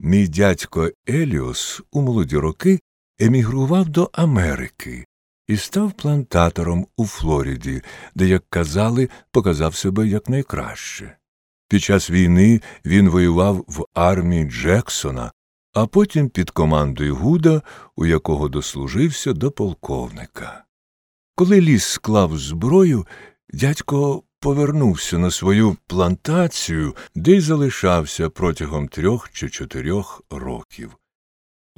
Мій дядько Еліос у молоді роки емігрував до Америки і став плантатором у Флориді, де, як казали, показав себе якнайкраще. Під час війни він воював в армії Джексона, а потім під командою Гуда, у якого дослужився до полковника. Коли ліс склав зброю, дядько повернувся на свою плантацію, де й залишався протягом 3 чи 4 років. У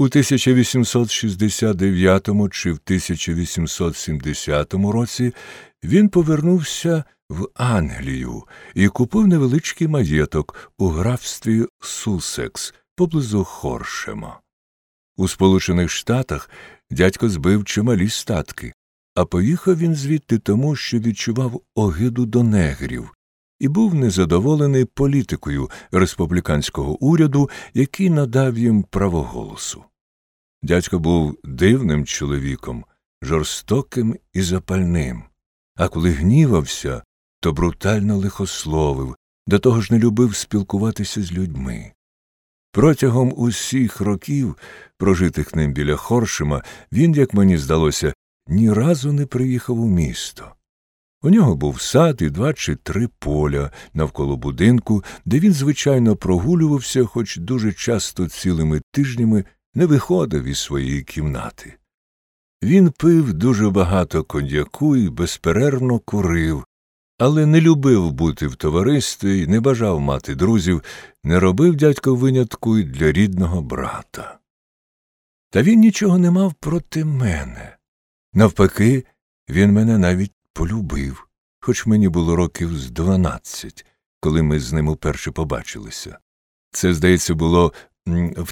1869 чи в 1870 році він повернувся в Англію і купив невеличкий маєток у графстві Суссекс поблизу Хоршема. У Сполучених Штатах дядько збив чималі статки, а поїхав він звідти тому, що відчував огиду до негрів і був незадоволений політикою республіканського уряду, який надав їм право голосу. Дядько був дивним чоловіком, жорстоким і запальним, а коли гнівався, то брутально лихословив, до того ж не любив спілкуватися з людьми. Протягом усіх років, прожитих ним біля Хоршема, він, як мені здалося, ні разу не приїхав у місто. У нього був сад і 2 чи 3 поля навколо будинку, де він, звичайно, прогулювався, хоч дуже часто цілими тижнями не виходив із своєї кімнати. Він пив дуже багато коньяку і безперервно курив, але не любив бути в товаристві, не бажав мати друзів, не робив дядько винятку й для рідного брата. Та він нічого не мав проти мене. Навпаки, він мене навіть полюбив, хоч мені було років з 12, коли ми з ним уперше побачилися. Це, здається, було в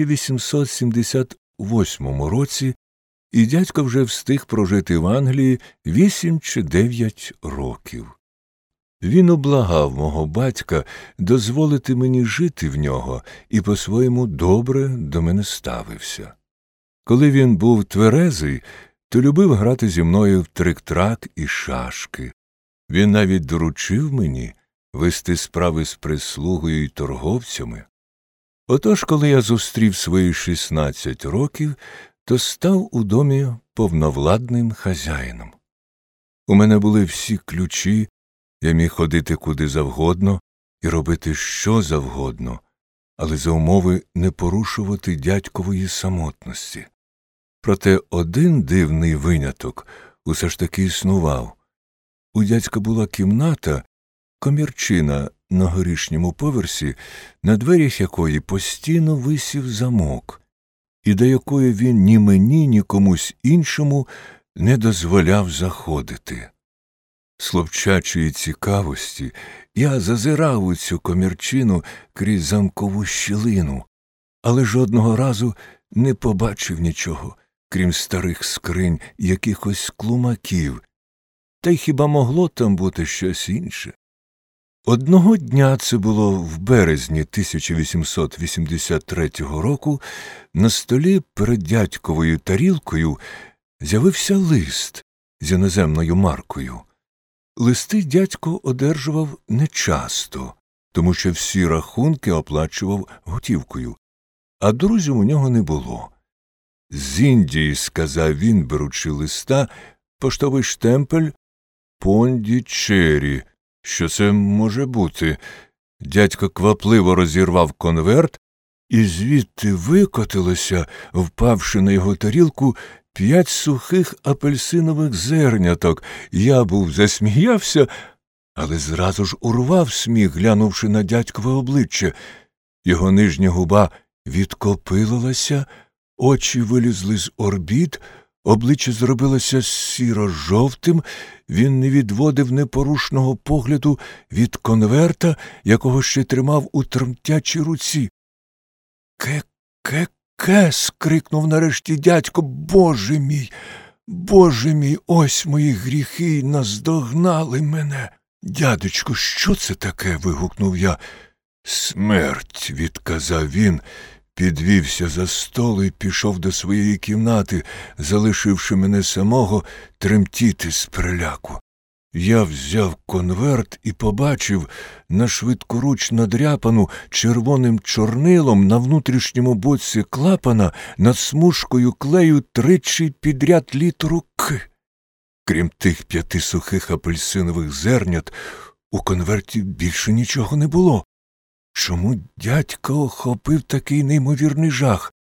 1878 році, і дядько вже встиг прожити в Англії 8 чи 9 років. Він ублагав мого батька дозволити мені жити в нього і по-своєму добре до мене ставився. Коли він був тверезий, то любив грати зі мною в трик-трак і шашки. Він навіть доручив мені вести справи з прислугою і торговцями. Отож, коли я зустрів свої 16 років, то став у домі повновладним хазяїном. У мене були всі ключі, я міг ходити куди завгодно і робити що завгодно, але за умови не порушувати дядькової самотності. Проте один дивний виняток усе ж таки існував. У дядька була кімната, комірчина на горішньому поверсі, на дверях якої постійно висів замок, і до якої він ні мені, ні комусь іншому не дозволяв заходити. З хлопчачої цікавості я зазирав у цю комірчину крізь замкову щілину, але жодного разу не побачив нічого, крім старих скринь і якихось клумаків, та й хіба могло там бути щось інше? Одного дня, це було в березні 1883 року, на столі перед дядьковою тарілкою з'явився лист з іноземною маркою. Листи дядько одержував нечасто, тому що всі рахунки оплачував готівкою, а друзів у нього не було. «З Індії», – сказав він, беручи листа, – «поштовий штемпель Пондічері». Що це може бути? Дядько квапливо розірвав конверт, і звідти викотилося, впавши на його тарілку, 5 сухих апельсинових зерняток. Я був засміявся, але зразу ж урвав сміх, глянувши на дядькове обличчя. Його нижня губа відкопилилася, очі вилізли з орбіт, обличчя зробилося сіро-жовтим, він не відводив непорушного погляду від конверта, якого ще тримав у тремтячій руці. «Ке-ке-ке!» – скрикнув нарешті дядько. Боже мій, ось мої гріхи наздогнали мене!» «Дядечко, що це таке?» – вигукнув я. «Смерть!» – відказав він, підвівся за стол і пішов до своєї кімнати, залишивши мене самого тремтіти з переляку. Я взяв конверт і побачив на швидкоруч надряпану червоним чорнилом на внутрішньому боці клапана над смужкою клею тричі підряд літеру «К». Крім тих 5 сухих апельсинових зернят, у конверті більше нічого не було. Чому дядька охопив такий неймовірний жах?